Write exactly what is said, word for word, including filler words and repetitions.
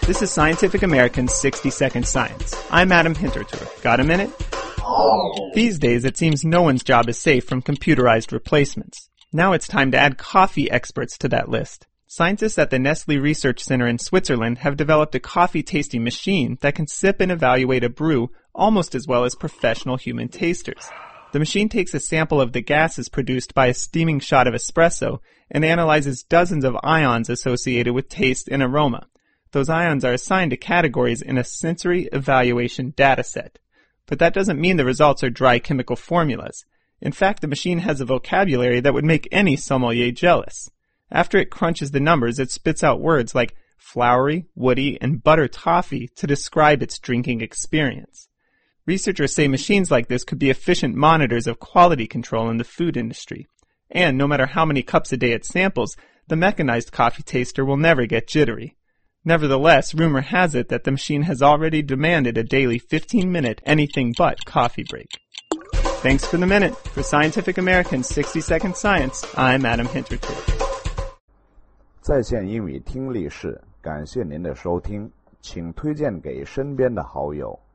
This is Scientific American's sixty second Science. I'm Adam Hintertour. Got a minute? These days, it seems no one's job is safe from computerized replacements. Now it's time to add coffee experts to that list. Scientists at the Nestle Research Center in Switzerland have developed a coffee tasting machine that can sip and evaluate a brew almost as well as professional human tasters. The machine takes a sample of the gases produced by a steaming shot of espresso and analyzes dozens of ions associated with taste and aroma. Those ions are assigned to categories in a sensory evaluation dataset. But that doesn't mean the results are dry chemical formulas. In fact, the machine has a vocabulary that would make any sommelier jealous. After it crunches the numbers, it spits out words like flowery, woody, and butter toffee to describe its drinking experience. Researchers say machines like this could be efficient monitors of quality control in the food industry. And no matter how many cups a day it samples, the mechanized coffee taster will never get jittery. Nevertheless, rumor has it that the machine has already demanded a daily fifteen minute anything but coffee break. Thanks for the minute. For Scientific American's sixty second Science, I'm Adam Hintertour. 在线英语听力室，感谢您的收听，请推荐给身边的好友。